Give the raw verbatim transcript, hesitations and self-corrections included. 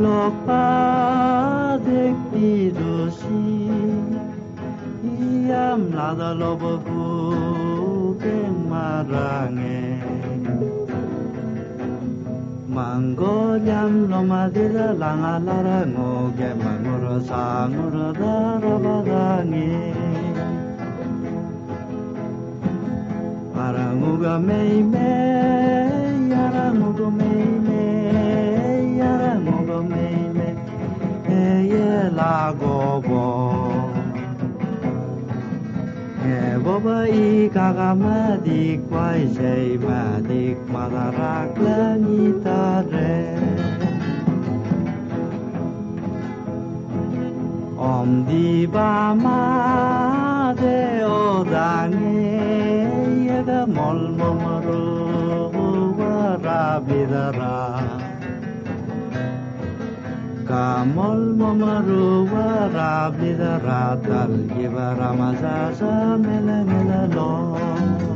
lộc ba đek đi đô si yam la da lo bo hu ke ma ra nghe mango yam lo ma de la la nga la ra ngo ke ma ngo ro sa ngo ro da ra ba da nghe ara ngo ga me me ara ngo go me me ara ngo go me me e ye la go bo e bo ba i ka ga ma di kwai sei ma di ma da ra kla ni ta re om di ba ma de o da nge ye ga mol mo mo ro wa ra bi da ra ka mol mo mo ro wa ra bi da ra dal ye ba ra ma sa sa me la me la lo